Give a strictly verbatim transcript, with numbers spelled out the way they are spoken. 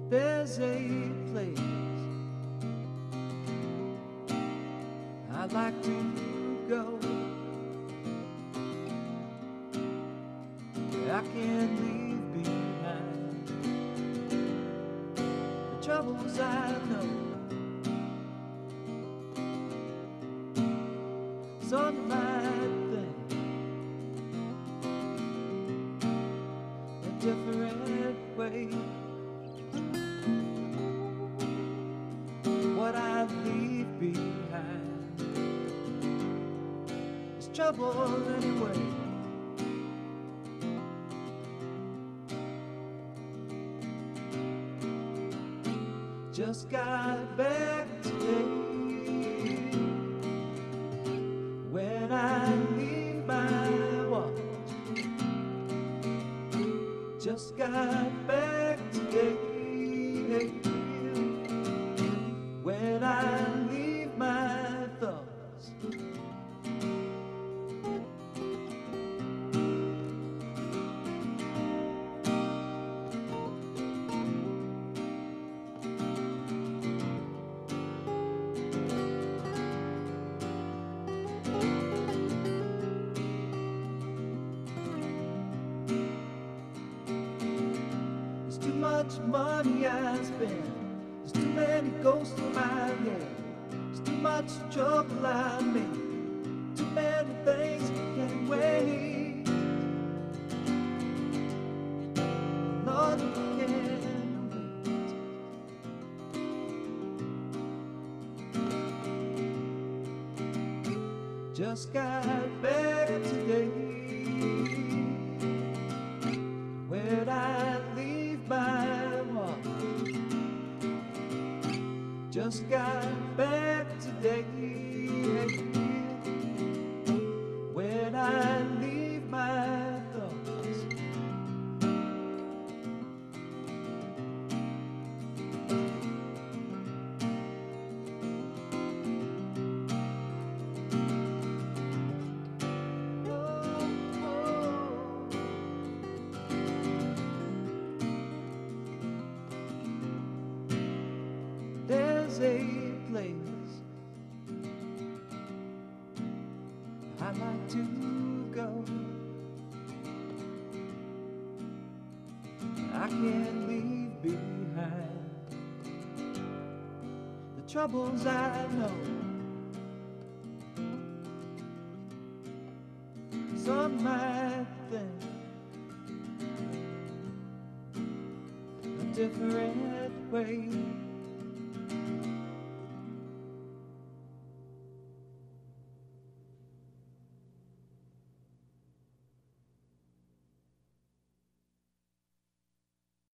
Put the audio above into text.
There's a place I'd like to go. I can't leave behind the troubles I know. Some might think a different way. What I leave behind is trouble anyway. Just got back today. When I leave my watch, just got back today. When I leave my thoughts, there's too much money I spend. There's too many ghosts in my head. There's too much trouble I made. Too many things can't wait. Nothing can wait. Just got back today. Where'd I leave my watch? Just got back today. When I leave my thoughts, oh, oh. There's a place I'd like to go. I can't leave behind the troubles I know. Some might think a different way.